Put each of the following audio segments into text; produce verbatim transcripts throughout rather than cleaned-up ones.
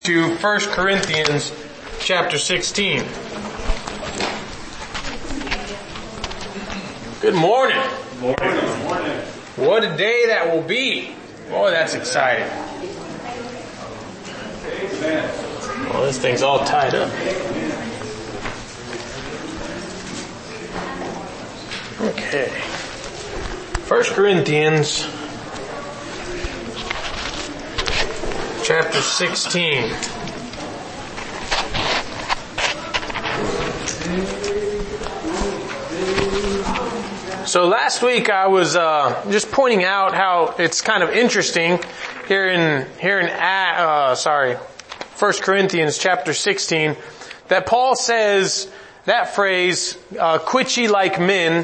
To First Corinthians chapter sixteen. Good morning. Morning. Morning. What a day that will be. Boy, that's exciting. Well, this thing's all tied up. Okay. First Corinthians chapter sixteen. So last week I was uh, just pointing out how it's kind of interesting here in here in uh, sorry, First Corinthians chapter sixteen that Paul says that phrase, uh, "Quit ye like men,"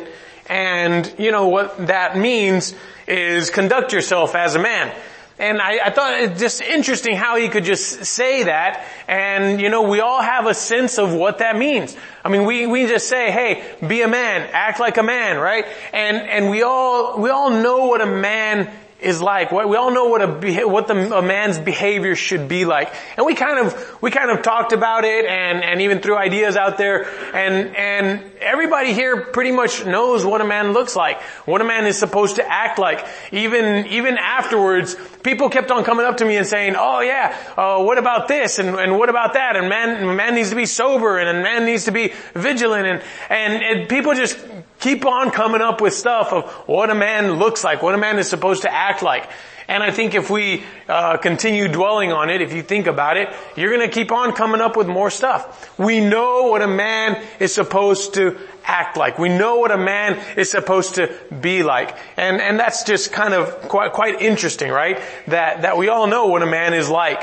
and you know what that means is conduct yourself as a man. And I, I thought it just interesting how he could just say that. And, you know, we all have a sense of what that means. I mean, we, we just say, hey, be a man, act like a man, right? And, and we all, we all know what a man is like. We all know what a, what the, a man's behavior should be like. And we kind of, we kind of talked about it and, and even threw ideas out there. And, and everybody here pretty much knows what a man looks like, what a man is supposed to act like. Even, even afterwards, people kept on coming up to me and saying, oh yeah, uh, what about this and, and what about that? And man, man needs to be sober and a man needs to be vigilant and, and, and people just keep on coming up with stuff of what a man looks like, what a man is supposed to act like. And I think if we uh continue dwelling on it, if you think about it, you're going to keep on coming up with more stuff. We know what a man is supposed to act like. We know what a man is supposed to be like. And and that's just kind of quite quite interesting, right? That that we all know what a man is like.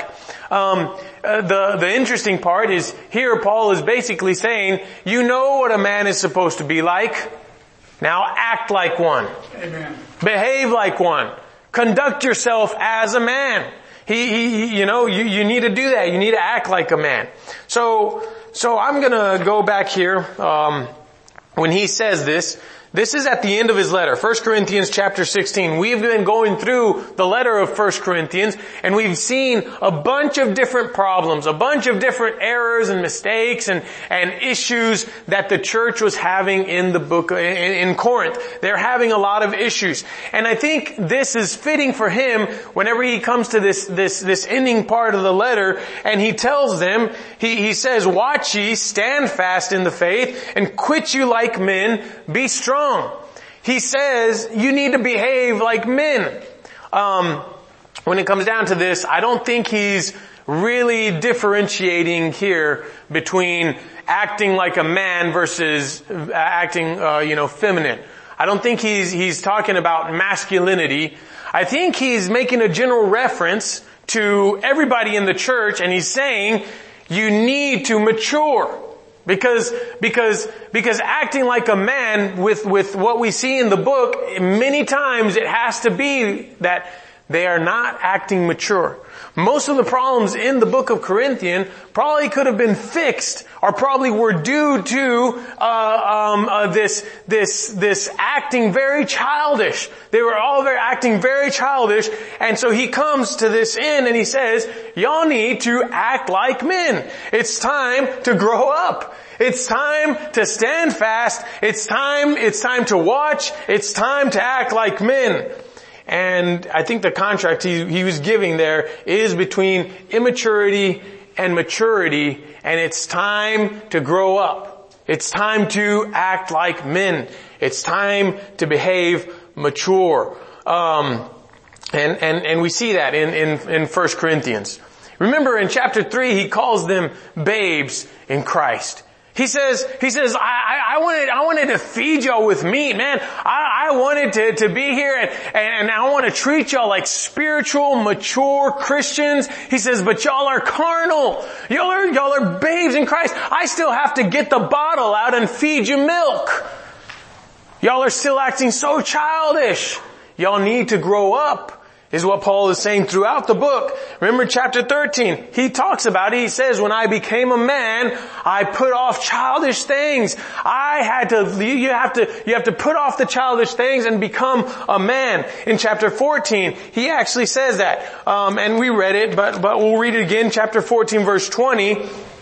Um uh, the the interesting part is here Paul is basically saying, you know what a man is supposed to be like. Now act like one. Amen. Behave like one. Conduct yourself as a man. He, he, you know, you, you need to do that. You need to act like a man. So, so I'm gonna go back here, um, when he says this. This is at the end of his letter, First Corinthians chapter sixteen. We've been going through the letter of First Corinthians and we've seen a bunch of different problems, a bunch of different errors and mistakes and, and issues that the church was having in the book, in, in Corinth. They're having a lot of issues. And I think this is fitting for him whenever he comes to this, this, this ending part of the letter and he tells them, he, he says, watch ye, stand fast in the faith and quit you like men, be strong. He says you need to behave like men. Um, when it comes down to this, I don't think he's really differentiating here between acting like a man versus acting, uh, you know, feminine. I don't think he's he's talking about masculinity. I think he's making a general reference to everybody in the church, and he's saying you need to mature. Because, because, because acting like a man with, with what we see in the book, many times it has to be that they are not acting mature. Most of the problems in the book of Corinthians probably could have been fixed or probably were due to, uh, um, uh, this, this, this acting very childish. They were all very acting very childish. And so he comes to this end and he says, y'all need to act like men. It's time to grow up. It's time to stand fast. It's time, it's time to watch. It's time to act like men. And I think the contrast he, he was giving there is between immaturity and maturity, and it's time to grow up. It's time to act like men. It's time to behave mature. Um, and, and, and we see that in, in, in First Corinthians. Remember in chapter three, he calls them babes in Christ. He says, he says, I, I, I wanted, I wanted to feed y'all with meat, man. I, I wanted to, to be here and, and I want to treat y'all like spiritual, mature Christians. He says, but y'all are carnal. Y'all are, y'all are babes in Christ. I still have to get the bottle out and feed you milk. Y'all are still acting so childish. Y'all need to grow up. is what Paul is saying throughout the book. Remember chapter thirteen, he talks about it. He says, when I became a man, I put off childish things. I had to, you have to, you have to put off the childish things and become a man. In chapter fourteen, he actually says that. Um, and we read it, but, but we'll read it again. Chapter fourteen, verse twenty.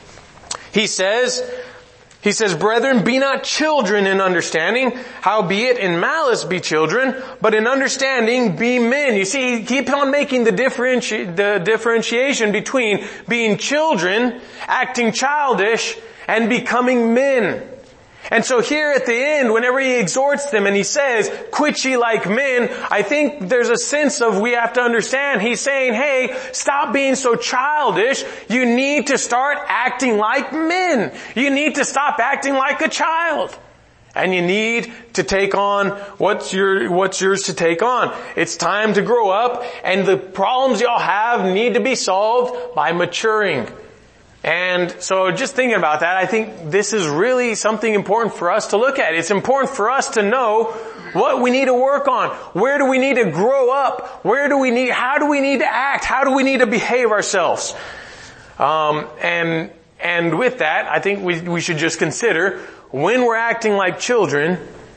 He says, He says, brethren, be not children in understanding, howbeit in malice be children, but in understanding be men. You see, he keeps on making the, differenti- the differentiation between being children, acting childish, and becoming men. And so here at the end, whenever he exhorts them and he says, quit ye like men, I think there's a sense of we have to understand. He's saying, hey, stop being so childish. You need to start acting like men. You need to stop acting like a child. And you need to take on what's your, what's yours to take on. It's time to grow up, and the problems y'all have need to be solved by maturing. And so just thinking about that, I think this is really something important for us to look at. It's important for us to know what we need to work on. Where do we need to grow up? Where do we need, how do we need to act? How do we need to behave ourselves? Um, and, and with that, I think we, we should just consider when we're acting like children,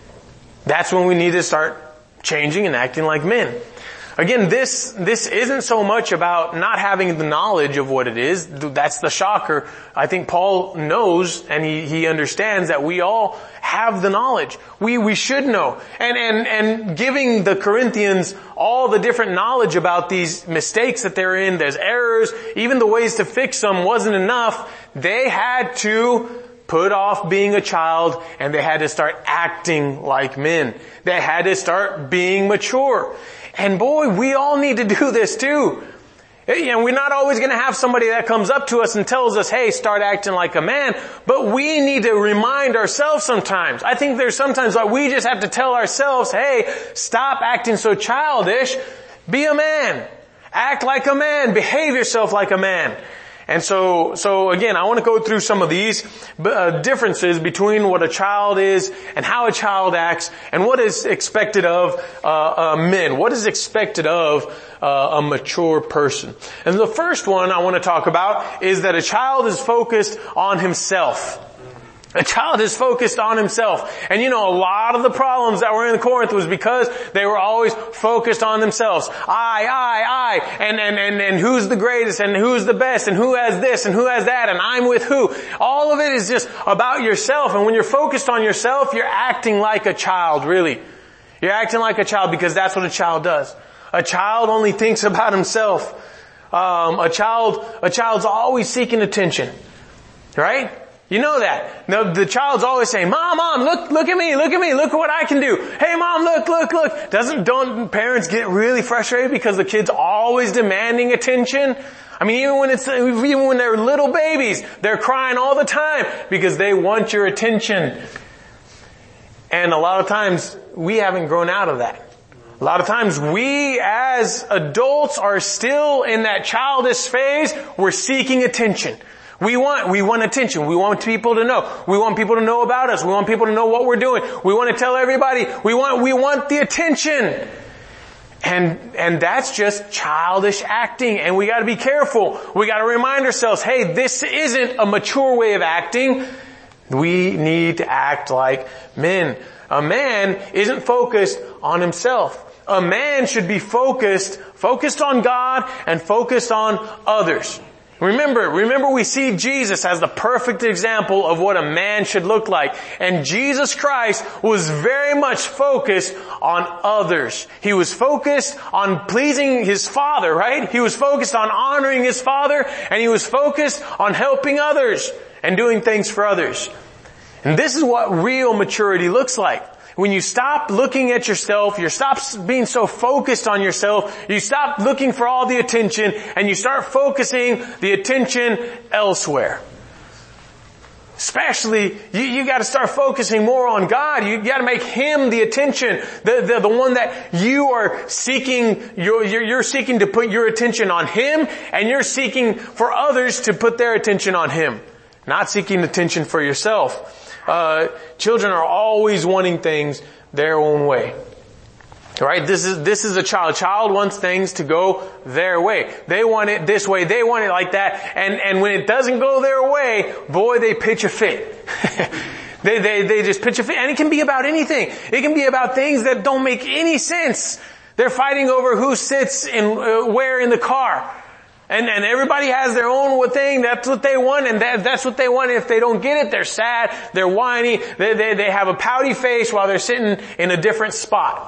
that's when we need to start changing and acting like men. Again, this, this isn't so much about not having the knowledge of what it is. That's the shocker. I think Paul knows and he, he understands that we all have the knowledge. We, we should know. And, and, and giving the Corinthians all the different knowledge about these mistakes that they're in, there's errors, even the ways to fix them wasn't enough. They had to put off being a child, and they had to start acting like men. They had to start being mature. And boy, we all need to do this too. You know, we're not always going to have somebody that comes up to us and tells us, hey, start acting like a man. But we need to remind ourselves sometimes. I think there's sometimes that we just have to tell ourselves, hey, stop acting so childish. Be a man. Act like a man. Behave yourself like a man. And so, so again, I want to go through some of these uh, differences between what a child is and how a child acts, and what is expected of uh, uh, men. What is expected of uh, a mature person? And the first one I want to talk about is that a child is focused on himself. A child is focused on himself. And you know, a lot of the problems that were in Corinth was because they were always focused on themselves. I, I, I, and, and, and, and who's the greatest, and who's the best, and who has this, and who has that, and I'm with who. All of it is just about yourself. And when you're focused on yourself, you're acting like a child, really. You're acting like a child because that's what a child does. A child only thinks about himself. Um, a child, a child's always seeking attention. Right? You know that. Now, the child's always saying, Mom, Mom, look, look at me, look at me, look at what I can do. Hey, Mom, look, look, look. Doesn't, don't parents get really frustrated because the kid's always demanding attention? I mean, even when it's, even when they're little babies, they're crying all the time because they want your attention. And a lot of times, we haven't grown out of that. A lot of times we as adults are still in that childish phase. We're seeking attention. We want, we want attention. We want people to know. We want people to know about us. We want people to know what we're doing. We want to tell everybody. We want, we want the attention. And, and that's just childish acting. And we gotta be careful. We gotta remind ourselves, hey, this isn't a mature way of acting. We need to act like men. A man isn't focused on himself. A man should be focused, focused on God and focused on others. Remember, remember we see Jesus as the perfect example of what a man should look like. And Jesus Christ was very much focused on others. He was focused on pleasing His Father, right? He was focused on honoring His Father, and He was focused on helping others and doing things for others. And this is what real maturity looks like. When you stop looking at yourself, you stop being so focused on yourself, you stop looking for all the attention, and you start focusing the attention elsewhere. Especially, you, you gotta start focusing more on God. You gotta make Him the attention, the, the, the one that you are seeking, you're, you're seeking to put your attention on Him, and you're seeking for others to put their attention on Him. Not seeking attention for yourself. Uh, children are always wanting things their own way. Right? This is, this is a child. A child wants things to go their way. They want it this way. They want it like that. And, and when it doesn't go their way, boy, they pitch a fit. they, they, they just pitch a fit. And it can be about anything. It can be about things that don't make any sense. They're fighting over who sits in, uh, where in the car. And, and everybody has their own thing. That's what they want, and that, that's what they want. If they don't get it, they're sad, they're whiny, they, they, they have a pouty face while they're sitting in a different spot.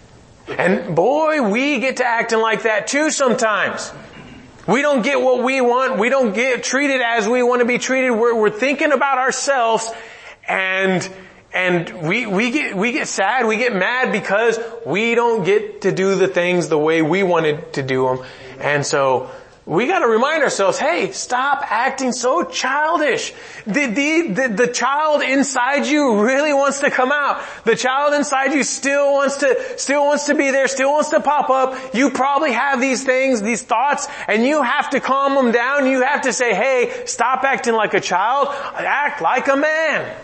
And boy, we get to acting like that too sometimes. We don't get what we want. We don't get treated as we want to be treated. We're, we're thinking about ourselves, and, and we, we get, we get sad, we get mad because we don't get to do the things the way we wanted to do them. And so, we gotta remind ourselves, hey, stop acting so childish. The, the, the, the child inside you really wants to come out. The child inside you still wants to, still wants to be there, still wants to pop up. You probably have these things, these thoughts, and you have to calm them down. You have to say, hey, stop acting like a child. Act like a man.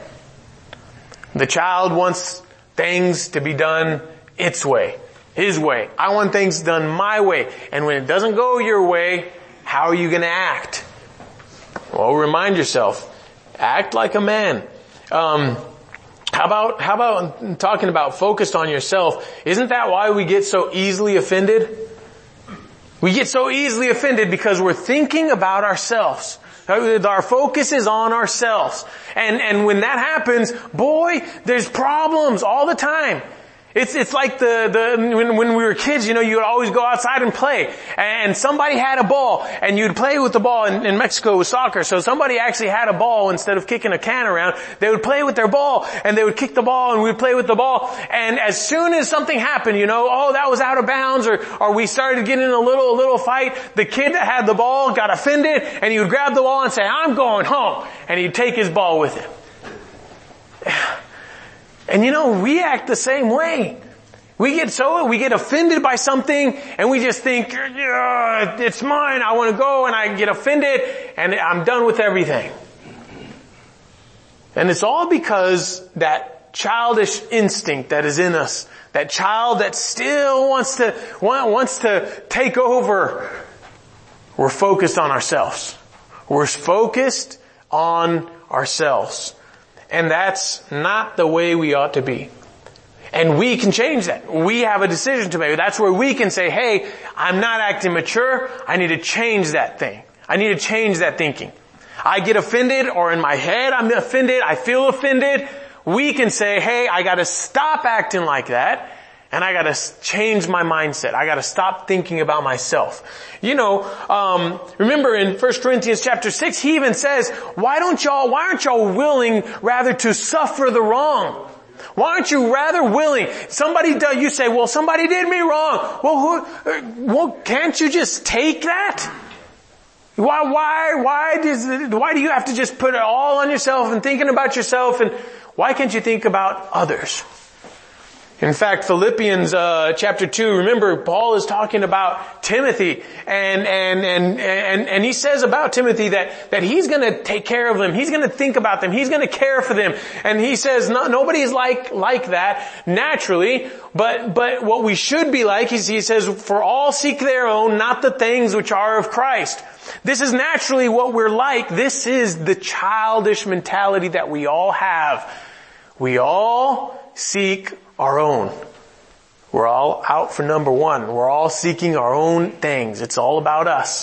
The child wants things to be done its way. His way. I want things done my way. And when it doesn't go your way, how are you going to act? Well, remind yourself. Act like a man. Um, how about, how about talking about focused on yourself? Isn't that why we get so easily offended? We get so easily offended because we're thinking about ourselves. Our focus is on ourselves. And, and when that happens, boy, there's problems all the time. It's, it's like the, the, when, when we were kids, you know, you would always go outside and play. And somebody had a ball, and you'd play with the ball. In, in Mexico with soccer, so somebody actually had a ball instead of kicking a can around. They would play with their ball, and they would kick the ball, and we'd play with the ball. And as soon as something happened, you know, oh, that was out of bounds, or, or we started getting in a little, a little fight, the kid that had the ball got offended, and he would grab the ball and say, I'm going home. And he'd take his ball with him. And you know, we act the same way. We get so, we get offended by something and we just think, yeah, it's mine, I want to go, and I get offended and I'm done with everything. And it's all because that childish instinct that is in us, that child that still wants to, wants to take over, we're focused on ourselves. We're focused on ourselves. And that's not the way we ought to be. And we can change that. We have a decision to make. That's where we can say, hey, I'm not acting mature. I need to change that thing. I need to change that thinking. I get offended, or in my head I'm offended, I feel offended. We can say, hey, I gotta stop acting like that. And I gotta change my mindset. I gotta stop thinking about myself. You know, um, remember in First Corinthians chapter six, he even says, why don't y'all, why aren't y'all willing rather to suffer the wrong? Why aren't you rather willing? Somebody does, you say, well, somebody did me wrong. Well, who, well, can't you just take that? Why, why, why does, why do you have to just put it all on yourself and thinking about yourself, and why can't you think about others? In fact, Philippians uh chapter two, remember Paul is talking about Timothy, and and and and and he says about Timothy that that he's going to take care of them. He's going to think about them. He's going to care for them. And he says no, nobody's like like that naturally, but but what we should be like is, he says, for all seek their own, not the things which are of Christ. This is naturally what we're like. This is the childish mentality that we all have. We all seek our own. We're all out for number one. We're all seeking our own things. It's all about us.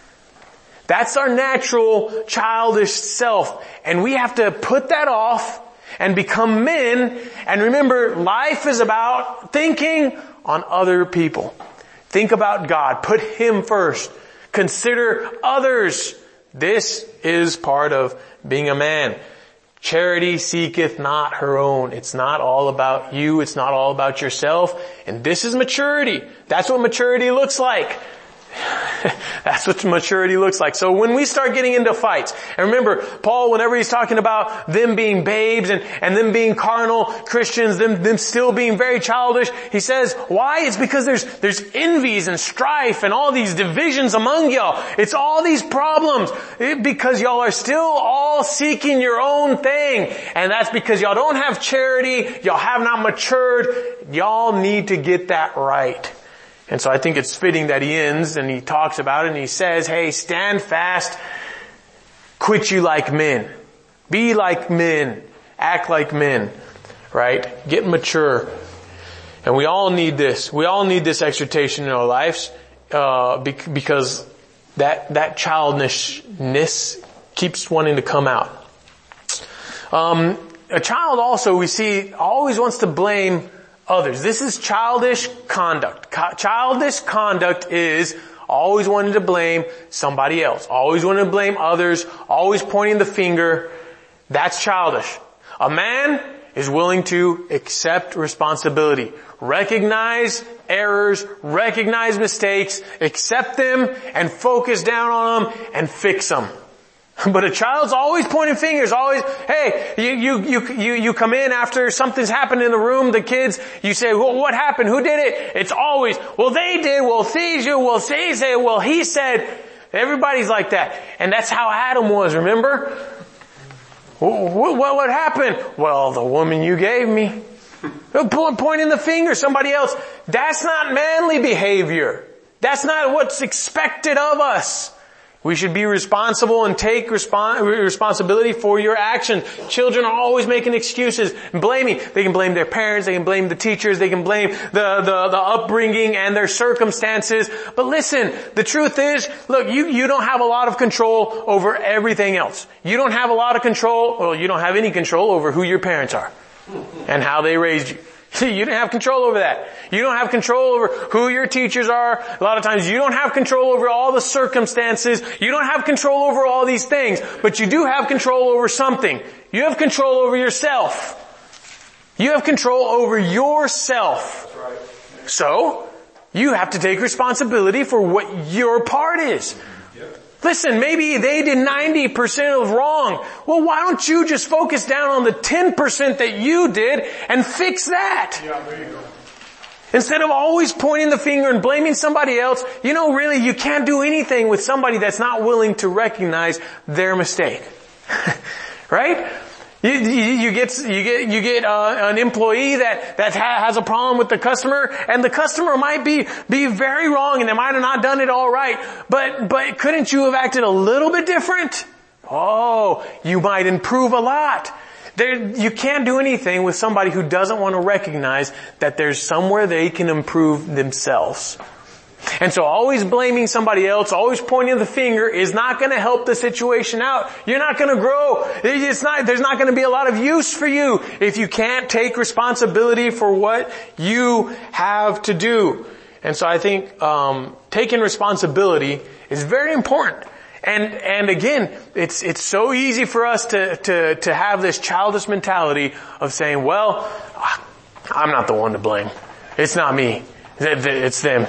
That's our natural childish self. And we have to put that off and become men. And remember, life is about thinking on other people. Think about God. Put Him first. Consider others. This is part of being a man. Charity seeketh not her own. It's not all about you. It's not all about yourself. And this is maturity. That's what maturity looks like. That's what maturity looks like. So when we start getting into fights, and remember, Paul, whenever he's talking about them being babes and, and them being carnal Christians, them, them still being very childish, he says, why? It's because there's, there's envies and strife and all these divisions among y'all. It's all these problems it, because y'all are still all seeking your own thing. And that's because y'all don't have charity. Y'all have not matured. Y'all need to get that right. And so I think it's fitting that he ends and he talks about it and he says, hey, stand fast, quit you like men, be like men, act like men, right? Get mature. And we all need this. We all need this exhortation in our lives, uh, because that, that childishness keeps wanting to come out. Um, a child also, we see, always wants to blame others. This is childish conduct. Co- childish conduct is always wanting to blame somebody else. Always wanting to blame others. Always pointing the finger. That's childish. A man is willing to accept responsibility. Recognize errors. Recognize mistakes. Accept them and focus down on them and fix them. But a child's always pointing fingers, always, hey, you, you, you, you, you come in after something's happened in the room, the kids, you say, well, what happened? Who did it? It's always, well, they did, well, they did, well, they said, well, he said. Everybody's like that. And that's how Adam was, remember? What, what, what happened? Well, the woman you gave me. Pointing the finger, somebody else. That's not manly behavior. That's not what's expected of us. We should be responsible and take respons- responsibility for your actions. Children are always making excuses and blaming. They can blame their parents, they can blame the teachers, they can blame the, the, the upbringing and their circumstances. But listen, the truth is, look, you, you don't have a lot of control over everything else. You don't have a lot of control, well, you don't have any control over who your parents are and how they raised you. You don't have control over that. You don't have control over who your teachers are. A lot of times you don't have control over all the circumstances. You don't have control over all these things. But you do have control over something. You have control over yourself. You have control over yourself. That's right. So, you have to take responsibility for what your part is. Listen, maybe they did ninety percent of wrong. Well, why don't you just focus down on the ten percent that you did and fix that? Yeah, there you go. Instead of always pointing the finger and blaming somebody else, you know, really, you can't do anything with somebody that's not willing to recognize their mistake. Right? You, you, you get, you get, you get, uh, an employee that, that ha- has a problem with the customer, and the customer might be, be very wrong and they might have not done it all right, but, but couldn't you have acted a little bit different? Oh, you might improve a lot. There, you can't do anything with somebody who doesn't want to recognize that there's somewhere they can improve themselves. And so always blaming somebody else, always pointing the finger is not going to help the situation out. You're not going to grow. It's not, there's not going to be a lot of use for you if you can't take responsibility for what you have to do. And so I think, um, taking responsibility is very important. And, and again, it's, it's so easy for us to, to, to have this childish mentality of saying, well, I'm not the one to blame. It's not me. It's them.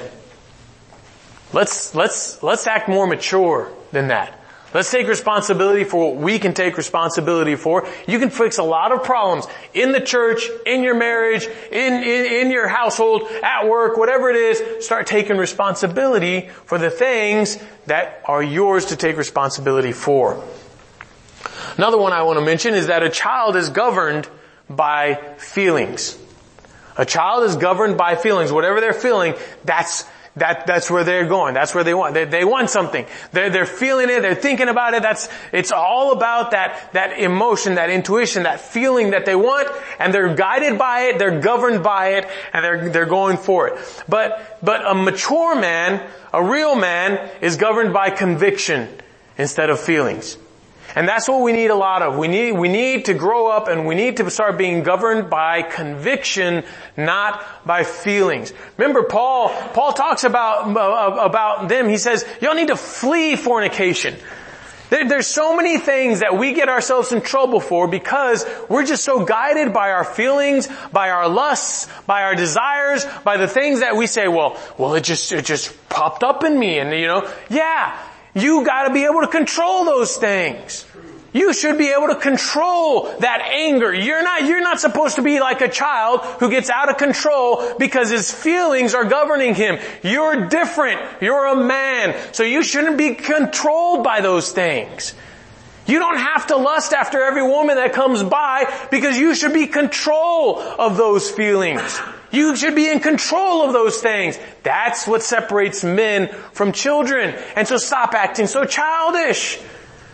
Let's, let's, let's act more mature than that. Let's take responsibility for what we can take responsibility for. You can fix a lot of problems in the church, in your marriage, in, in, in your household, at work, whatever it is. Start taking responsibility for the things that are yours to take responsibility for. Another one I want to mention is that a child is governed by feelings. A child is governed by feelings. Whatever they're feeling, that's That, that's where they're going. That's where they want. They, they want something. They're, they're feeling it. They're thinking about it. That's, it's all about that, that emotion, that intuition, that feeling that they want, and they're guided by it, they're governed by it, and they're, they're going for it. But, but a mature man, a real man, is governed by conviction instead of feelings. And that's what we need a lot of. We need, we need to grow up and we need to start being governed by conviction, not by feelings. Remember Paul, Paul talks about, uh, about them. He says, y'all need to flee fornication. There, there's so many things that we get ourselves in trouble for because we're just so guided by our feelings, by our lusts, by our desires, by the things that we say, well, well, it just, it just popped up in me. And you know, yeah, you gotta be able to control those things. You should be able to control that anger. You're not, you're not supposed to be like a child who gets out of control because his feelings are governing him. You're different. You're a man. So you shouldn't be controlled by those things. You don't have to lust after every woman that comes by because you should be in control of those feelings. You should be in control of those things. That's what separates men from children. And so stop acting so childish.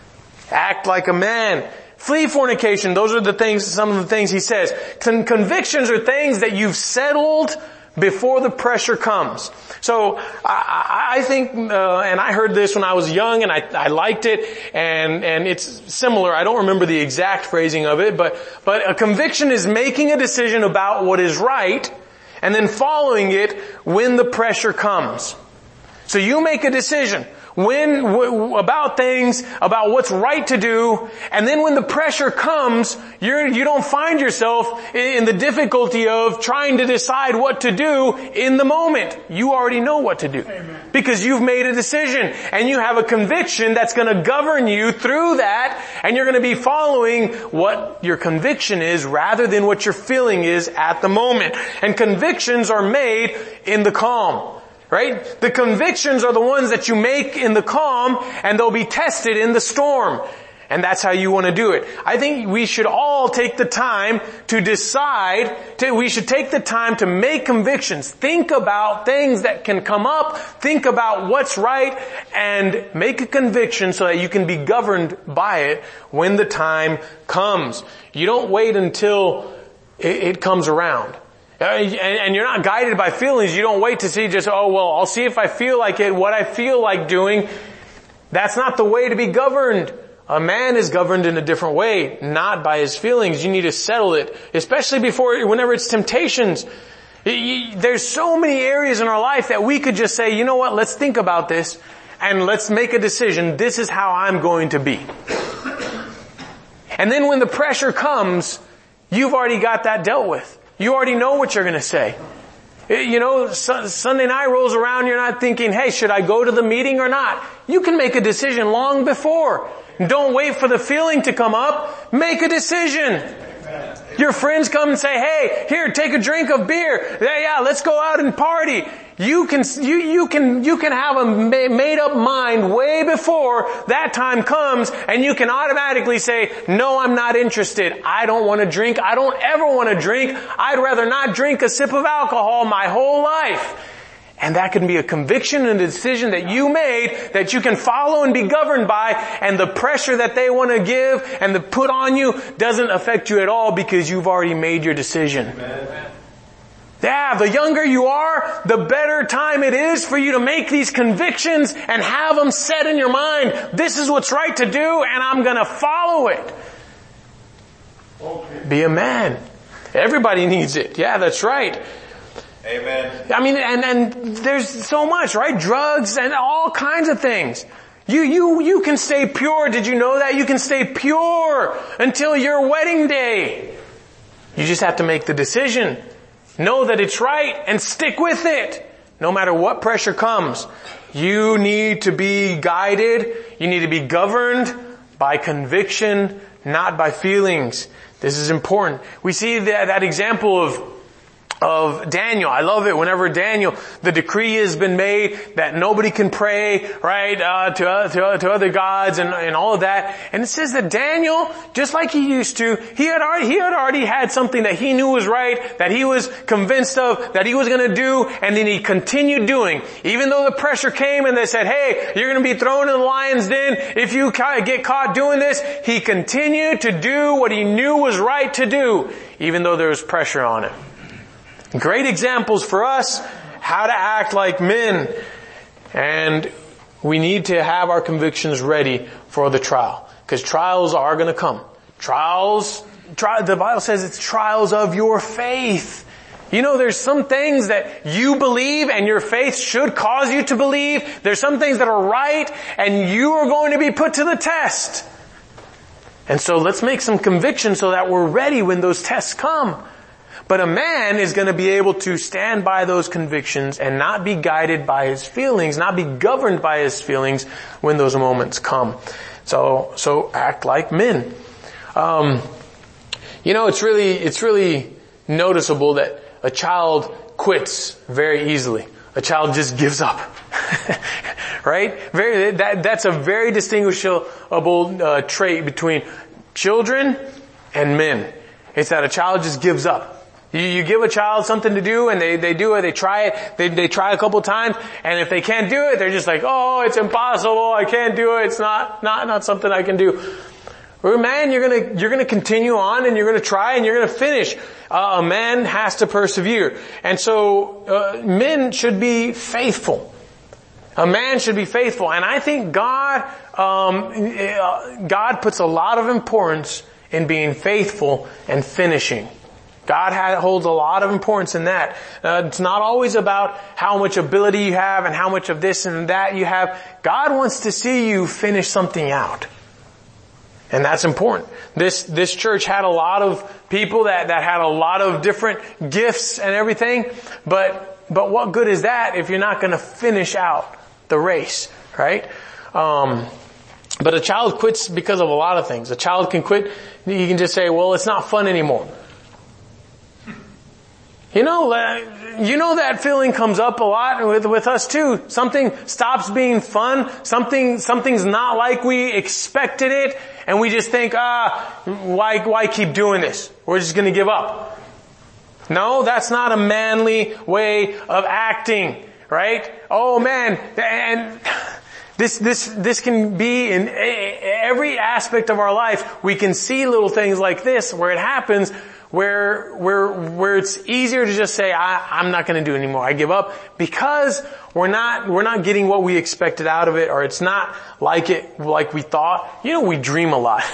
Act like a man. Flee fornication. Those are the things, some of the things he says. Con- convictions are things that you've settled before the pressure comes. So I, I think, uh, and I heard this when I was young, and I, I liked it, and and it's similar. I don't remember the exact phrasing of it, but but a conviction is making a decision about what is right, and then following it when the pressure comes. So you make a decision. When, w- about things, about what's right to do, and then when the pressure comes, you're, you don't find yourself in, in the difficulty of trying to decide what to do in the moment. You already know what to do. Amen. Because you've made a decision, and you have a conviction that's going to govern you through that, and you're going to be following what your conviction is rather than what your feeling is at the moment. And convictions are made in the calm. Right? The convictions are the ones that you make in the calm, and they'll be tested in the storm. And that's how you want to do it. I think we should all take the time to decide, to, we should take the time to make convictions. Think about things that can come up. Think about what's right, and make a conviction so that you can be governed by it when the time comes. You don't wait until it, it comes around. And you're not guided by feelings. You don't wait to see just, oh, well, I'll see if I feel like it, what I feel like doing. That's not the way to be governed. A man is governed in a different way, not by his feelings. You need to settle it, especially before, whenever it's temptations. There's so many areas in our life that we could just say, you know what, let's think about this and let's make a decision. This is how I'm going to be. And then when the pressure comes, you've already got that dealt with. You already know what you're going to say. You know, Sunday night rolls around, you're not thinking, hey, should I go to the meeting or not? You can make a decision long before. Don't wait for the feeling to come up. Make a decision. Your friends come and say, hey, here, take a drink of beer. Yeah, yeah, let's go out and party. You can, you, you can, you can have a made up mind way before that time comes, and you can automatically say, no, I'm not interested. I don't want to drink. I don't ever want to drink. I'd rather not drink a sip of alcohol my whole life. And that can be a conviction and a decision that you made that you can follow and be governed by, and the pressure that they want to give and the put on you doesn't affect you at all because you've already made your decision. Amen. Yeah, the younger you are, the better time it is for you to make these convictions and have them set in your mind. This is what's right to do, and I'm going to follow it. Okay. Be a man. Everybody needs it. Yeah, that's right. Amen. I mean, and, and there's so much, right? Drugs and all kinds of things. You, you, you can stay pure. Did you know that? You can stay pure until your wedding day. You just have to make the decision. Know that it's right and stick with it. No matter what pressure comes. You need to be guided. You need to be governed by conviction, not by feelings. This is important. We see that, that example of of Daniel. I love it whenever Daniel, the decree has been made that nobody can pray, right, uh, to, uh, to, uh, to other gods and, and all of that. And it says that Daniel, just like he used to, he had already, he had already had something that he knew was right, that he was convinced of, that he was going to do, and then he continued doing. Even though the pressure came and they said, hey, you're going to be thrown in the lion's den if you get caught doing this, he continued to do what he knew was right to do, even though there was pressure on him. Great examples for us how to act like men. And we need to have our convictions ready for the trial. Because trials are going to come. Trials, tri- the Bible says it's trials of your faith. You know, there's some things that you believe and your faith should cause you to believe. There's some things that are right and you are going to be put to the test. And so let's make some convictions so that we're ready when those tests come. But a man is going to be able to stand by those convictions and not be guided by his feelings, not be governed by his feelings when those moments come. So, so act like men. Um, you know, it's really, it's really noticeable that a child quits very easily. A child just gives up. Right? Very, that, that's a very distinguishable uh, trait between children and men. It's that a child just gives up. You, you give a child something to do and they, they do it, they try it, they, they try a couple times, and if they can't do it, they're just like, oh, it's impossible, I can't do it, it's not, not, not something I can do. Well, man, you're gonna, you're gonna continue on and you're gonna try and you're gonna finish. Uh, a man has to persevere. And so, uh, men should be faithful. A man should be faithful. And I think God, um, God puts a lot of importance in being faithful and finishing. God holds a lot of importance in that. Uh, it's not always about how much ability you have and how much of this and that you have. God wants to see you finish something out. And that's important. This, this church had a lot of people that, that had a lot of different gifts and everything. But, but what good is that if you're not going to finish out the race, right? Um, but a child quits because of a lot of things. A child can quit. You can just say, well, it's not fun anymore. You know, you know that feeling comes up a lot with, with us too. Something stops being fun. Something, something's not like we expected it. And we just think, ah, why, why keep doing this? We're just gonna give up. No, that's not a manly way of acting, right? Oh man, and this, this, this can be in every aspect of our life. We can see little things like this where it happens, where, where, where it's easier to just say, I, I'm not going to do it anymore. I give up because we're not, we're not getting what we expected out of it, or it's not like it, like we thought. You know, we dream a lot.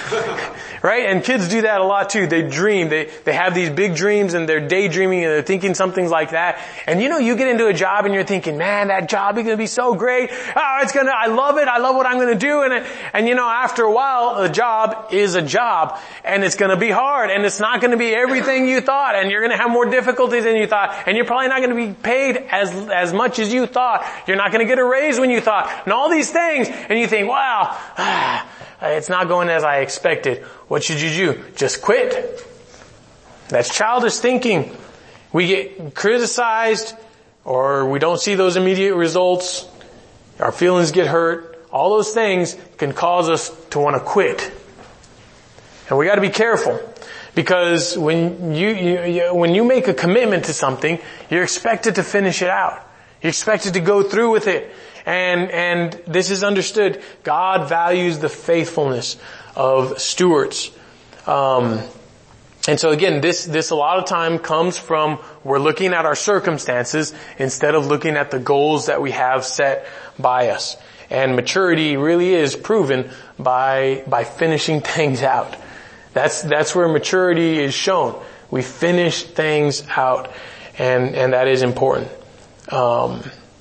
Right? And kids do that a lot too. They dream. They, they have these big dreams and they're daydreaming and they're thinking something like that. And you know, you get into a job and you're thinking, man, that job is going to be so great. Oh, it's going to, I love it. I love what I'm going to do. And, and you know, after a while, the job is a job and it's going to be hard and it's not going to be everything you thought, and you're going to have more difficulties than you thought, and you're probably not going to be paid as, as much as you thought. You're not going to get a raise when you thought, and all these things, and you think, wow, ah, it's not going as I expected. What should you do? Just quit. That's childish thinking. We get criticized, or we don't see those immediate results. Our feelings get hurt. All those things can cause us to want to quit. And we got to be careful, because when you, you, you when you make a commitment to something, you're expected to finish it out. You're expected to go through with it. And, and this is understood. God values the faithfulness of stewards. Um, and so again, this, this a lot of time comes from we're looking at our circumstances instead of looking at the goals that we have set by us. And maturity really is proven by, by finishing things out. That's, that's where maturity is shown. We finish things out. And, and that is important. Um,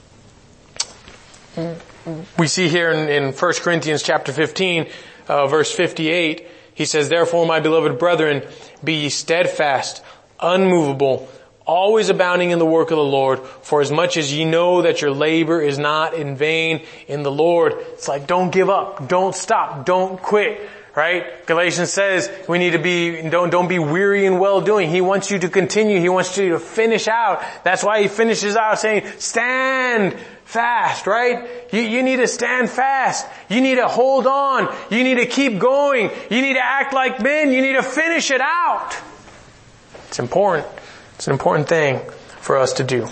we see here in, in First Corinthians chapter fifteen, uh, verse fifty-eight, he says, "Therefore, my beloved brethren, be ye steadfast, unmovable, always abounding in the work of the Lord, for as much as ye know that your labor is not in vain in the Lord." It's like, don't give up, don't stop, don't quit. Right? Galatians says we need to be, don't, don't be weary in well doing. He wants you to continue. He wants you to finish out. That's why he finishes out saying, stand fast, right? You, you need to stand fast. You need to hold on. You need to keep going. You need to act like men. You need to finish it out. It's important. It's an important thing for us to do.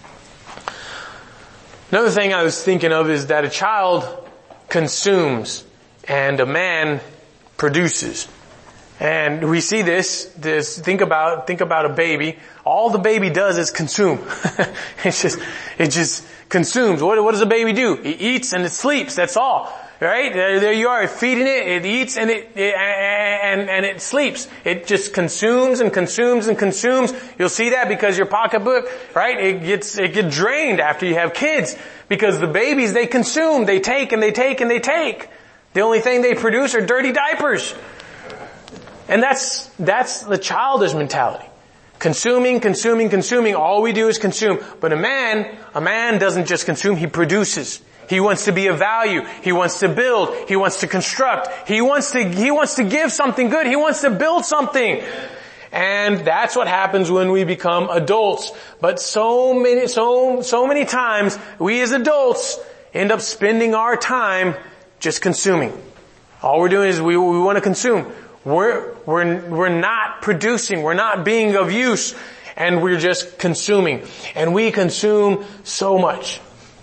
Another thing I was thinking of is that a child consumes and a man produces. And we see this, this, think about, think about a baby. All the baby does is consume. It's just, it just consumes. What, what does a baby do? It eats and it sleeps. That's all. Right? There, there you are, feeding it, it eats and it, it and, and it sleeps. It just consumes and consumes and consumes. You'll see that because your pocketbook, right? It gets, it gets drained after you have kids. Because the babies, they consume, they take and they take and they take. The only thing they produce are dirty diapers. And that's, that's the childish mentality. Consuming, consuming, consuming. All we do is consume. But a man, a man doesn't just consume, he produces. He wants to be of value. He wants to build. He wants to construct. He wants to, he wants to give something good. He wants to build something. And that's what happens when we become adults. But so many, so, so many times, we as adults end up spending our time just consuming. All we're doing is we, we want to consume. We're, we're, we're not producing. We're not being of use. And we're just consuming. And we consume so much.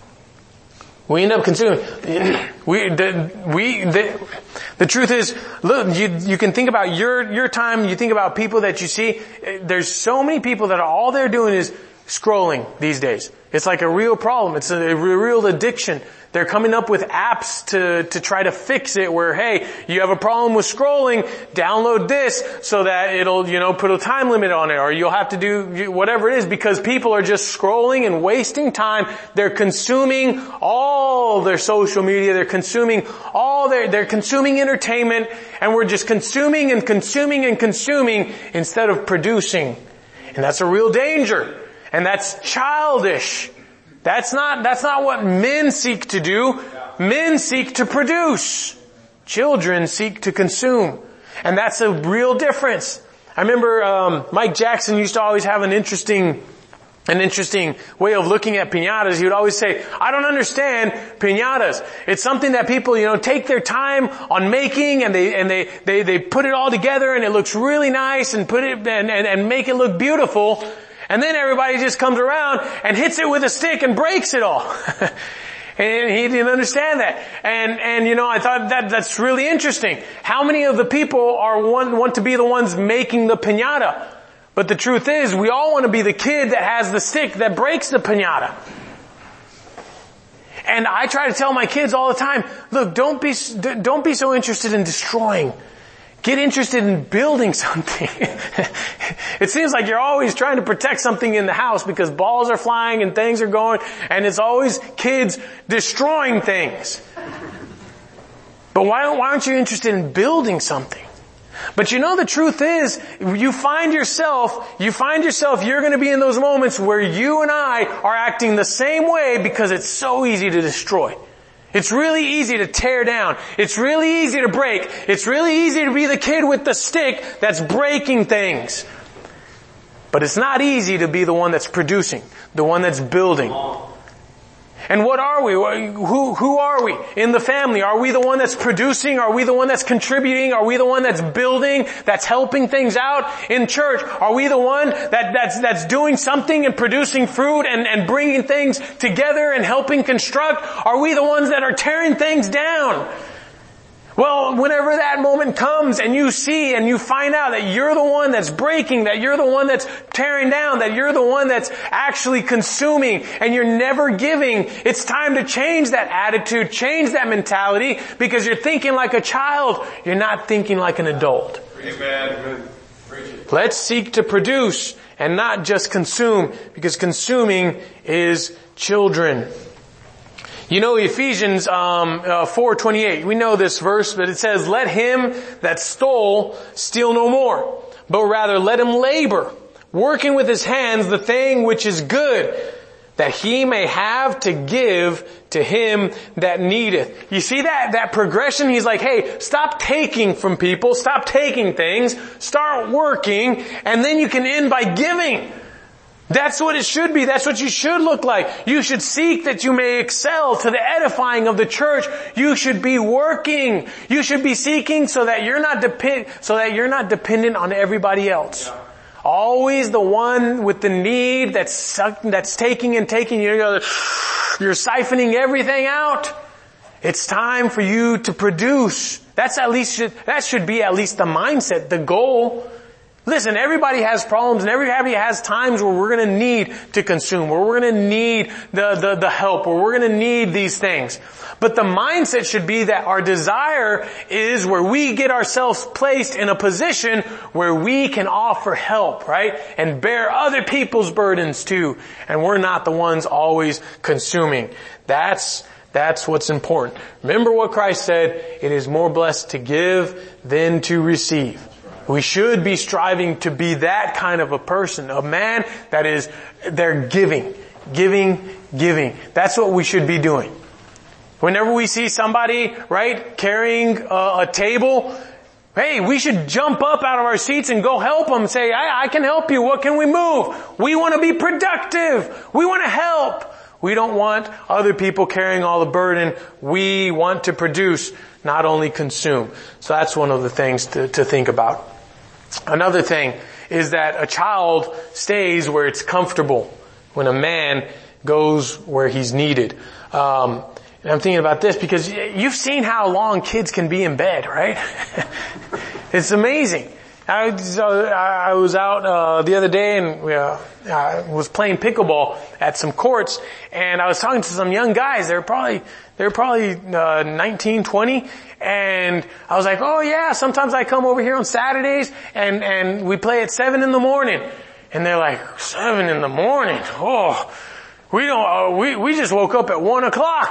We end up consuming. We, the, we, the, the truth is, look, you, you can think about your, your time, you think about people that you see. There's so many people that are, all they're doing is scrolling these days. It's like a real problem. It's a, a real addiction. They're coming up with apps to, to try to fix it where, hey, you have a problem with scrolling, download this so that it'll, you know, put a time limit on it, or you'll have to do whatever it is, because people are just scrolling and wasting time. They're consuming all their social media. They're consuming all their, they're consuming entertainment, and we're just consuming and consuming and consuming instead of producing. And that's a real danger. And that's childish. That's not, that's not what men seek to do. Men seek to produce. Children seek to consume. And that's a real difference. I remember, um, Mike Jackson used to always have an interesting, an interesting way of looking at piñatas. He would always say, I don't understand piñatas. It's something that people, you know, take their time on making, and they, and they, they, they put it all together and it looks really nice and put it, and, and, and make it look beautiful. And then everybody just comes around and hits it with a stick and breaks it all. And he didn't understand that. And, and you know, I thought that, that's really interesting. How many of the people are one, want to be the ones making the piñata? But the truth is, we all want to be the kid that has the stick that breaks the piñata. And I try to tell my kids all the time, look, don't be, don't be so interested in destroying. Get interested in building something. It seems like you're always trying to protect something in the house because balls are flying and things are going, and it's always kids destroying things. But why, why aren't you interested in building something? But you know, the truth is, you find yourself, you find yourself, you're going to be in those moments where you and I are acting the same way because it's so easy to destroy. It's really easy to tear down. It's really easy to break. It's really easy to be the kid with the stick that's breaking things. But it's not easy to be the one that's producing, the one that's building. And what are we? Who, who are we in the family? Are we the one that's producing? Are we the one that's contributing? Are we the one that's building, that's helping things out in church? Are we the one that, that's, that's doing something and producing fruit and, and bringing things together and helping construct? Are we the ones that are tearing things down? Well, whenever that moment comes and you see and you find out that you're the one that's breaking, that you're the one that's tearing down, that you're the one that's actually consuming, and you're never giving, it's time to change that attitude, change that mentality, because you're thinking like a child. You're not thinking like an adult. Amen. Let's seek to produce and not just consume, because consuming is children. You know, Ephesians um, uh, four twenty-eight, we know this verse, but it says, let him that stole steal no more, but rather let him labor, working with his hands the thing which is good, that he may have to give to him that needeth. You see that, that progression? He's like, hey, stop taking from people, stop taking things, start working, and then you can end by giving. That's what it should be. That's what you should look like. You should seek that you may excel to the edifying of the church. You should be working. You should be seeking so that you're not depend, so that you're not dependent on everybody else. Yeah. Always the one with the need that's suck, that's taking and taking. You're, you're siphoning everything out. It's time for you to produce. That's at least, that should be at least the mindset, the goal. Listen, everybody has problems and everybody has times where we're going to need to consume, where we're going to need the, the, the help, where we're going to need these things. But the mindset should be that our desire is where we get ourselves placed in a position where we can offer help, right? And bear other people's burdens too. And we're not the ones always consuming. That's, that's what's important. Remember what Christ said, it is more blessed to give than to receive. We should be striving to be that kind of a person, a man that is, they're giving, giving, giving. That's what we should be doing. Whenever we see somebody, right, carrying a, a table, hey, we should jump up out of our seats and go help them. Say, I, I can help you. What can we move? We want to be productive. We want to help. We don't want other people carrying all the burden. We want to produce, not only consume. So that's one of the things to, to think about. Another thing is that a child stays where it's comfortable when a man goes where he's needed. Um, and I'm thinking about this because you've seen how long kids can be in bed, right? It's amazing. I was, uh, I was out uh, the other day and we, uh, I was playing pickleball at some courts, and I was talking to some young guys. They were probably they were probably uh, nineteen, twenty, and I was like, "Oh yeah, sometimes I come over here on Saturdays and and we play at seven in the morning." And they're like, seven in the morning? Oh, we don't. Uh, we we just woke up at one o'clock."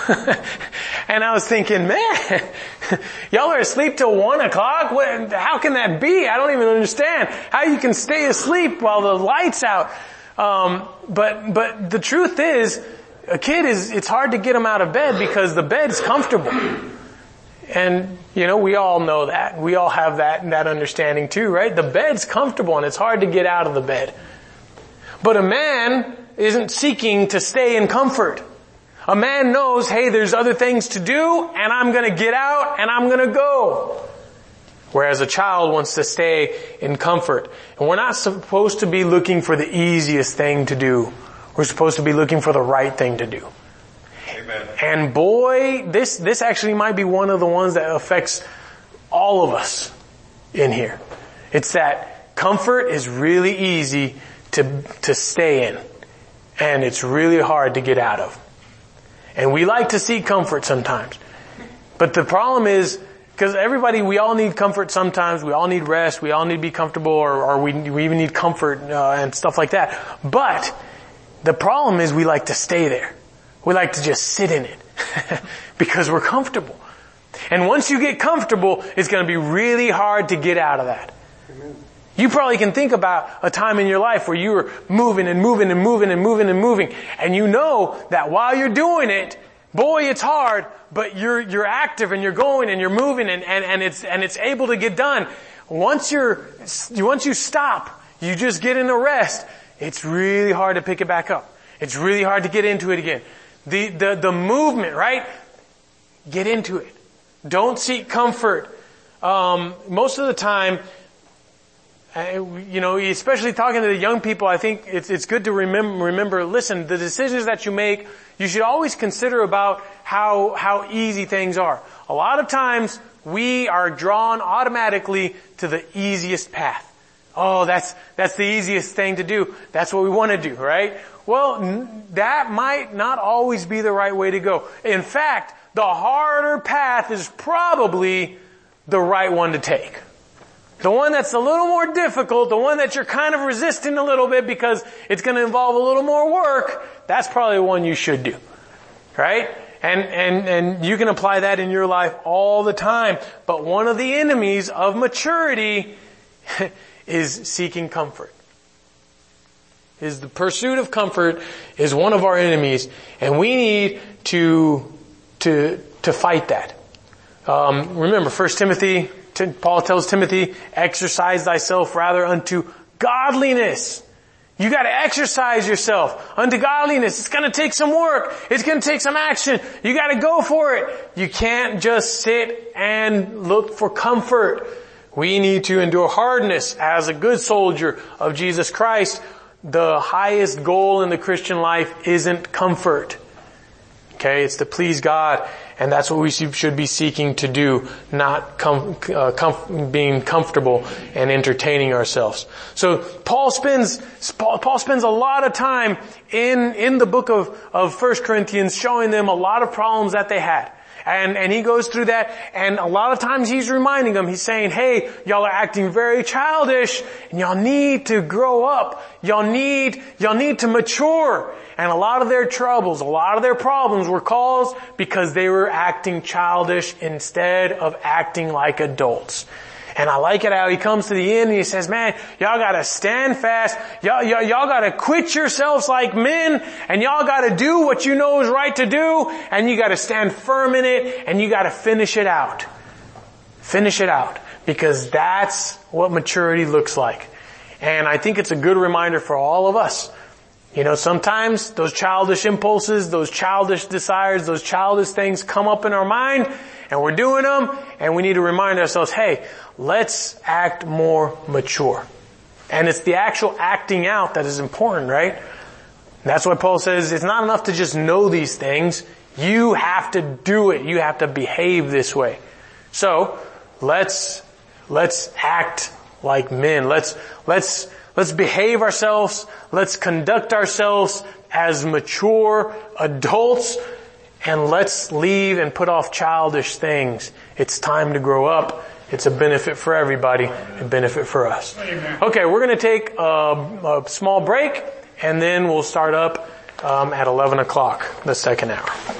And I was thinking, man, y'all are asleep till one o'clock? What, how can that be? I don't even understand how you can stay asleep while the light's out. Um, but, but the truth is, a kid is, it's hard to get them out of bed because the bed's comfortable. And, you know, we all know that. We all have that, that understanding too, right? The bed's comfortable and it's hard to get out of the bed. But a man isn't seeking to stay in comfort. A man knows, hey, there's other things to do, and I'm going to get out, and I'm going to go. Whereas a child wants to stay in comfort. And we're not supposed to be looking for the easiest thing to do. We're supposed to be looking for the right thing to do. Amen. And boy, this, this actually might be one of the ones that affects all of us in here. It's that comfort is really easy to, to stay in. And it's really hard to get out of. And we like to seek comfort sometimes. But the problem is, because everybody, we all need comfort sometimes. We all need rest. We all need to be comfortable, or, or we, we even need comfort uh, and stuff like that. But the problem is we like to stay there. We like to just sit in it because we're comfortable. And once you get comfortable, it's going to be really hard to get out of that. Amen. You probably can think about a time in your life where you were moving and moving and moving and moving and moving. And you know that while you're doing it, boy, it's hard, but you're, you're active and you're going and you're moving and, and, and it's, and it's able to get done. Once you're, once you stop, you just get in a rest, it's really hard to pick it back up. It's really hard to get into it again. The, the, the movement, right? Get into it. Don't seek comfort. Um, most of the time, Uh, you know, especially talking to the young people, I think it's, it's good to remember, remember, listen, the decisions that you make, you should always consider about how, how easy things are. A lot of times, we are drawn automatically to the easiest path. Oh, that's, that's the easiest thing to do. That's what we want to do, right? Well, n- that might not always be the right way to go. In fact, the harder path is probably the right one to take. The one that's a little more difficult, the one that you're kind of resisting a little bit because it's going to involve a little more work, that's probably the one you should do. Right? And, and, and you can apply that in your life all the time. But one of the enemies of maturity is seeking comfort. Is the pursuit of comfort is one of our enemies, and we need to, to, to fight that. Um, remember, First Timothy, Paul tells Timothy, exercise thyself rather unto godliness. You gotta exercise yourself unto godliness. It's gonna take some work. It's gonna take some action. You gotta go for it. You can't just sit and look for comfort. We need to endure hardness as a good soldier of Jesus Christ. The highest goal in the Christian life isn't comfort. Okay, it's to please God, and that's what we should be seeking to do, not com- uh, com- being comfortable and entertaining ourselves. So Paul spends Paul, Paul spends a lot of time in in the book of of First Corinthians showing them a lot of problems that they had. And, and he goes through that, and a lot of times he's reminding them, he's saying, hey, y'all are acting very childish, and y'all need to grow up. Y'all need, y'all need to mature. And a lot of their troubles, a lot of their problems were caused because they were acting childish instead of acting like adults. And I like it how he comes to the end and he says, man, y'all gotta stand fast. Y'all, y'all, y'all gotta quit yourselves like men, and y'all gotta do what you know is right to do, and you gotta stand firm in it, and you gotta finish it out. Finish it out. Because that's what maturity looks like. And I think it's a good reminder for all of us. You know, sometimes those childish impulses, those childish desires, those childish things come up in our mind, and we're doing them, and we need to remind ourselves, hey, let's act more mature. And it's the actual acting out that is important, right? That's why Paul says it's not enough to just know these things. You have to do it. You have to behave this way. So, let's, let's act like men. Let's, let's, let's behave ourselves. Let's conduct ourselves as mature adults. And let's leave and put off childish things. It's time to grow up. It's a benefit for everybody, a benefit for us. Okay, we're going to take a, a small break, and then we'll start up um, at eleven o'clock, the second hour.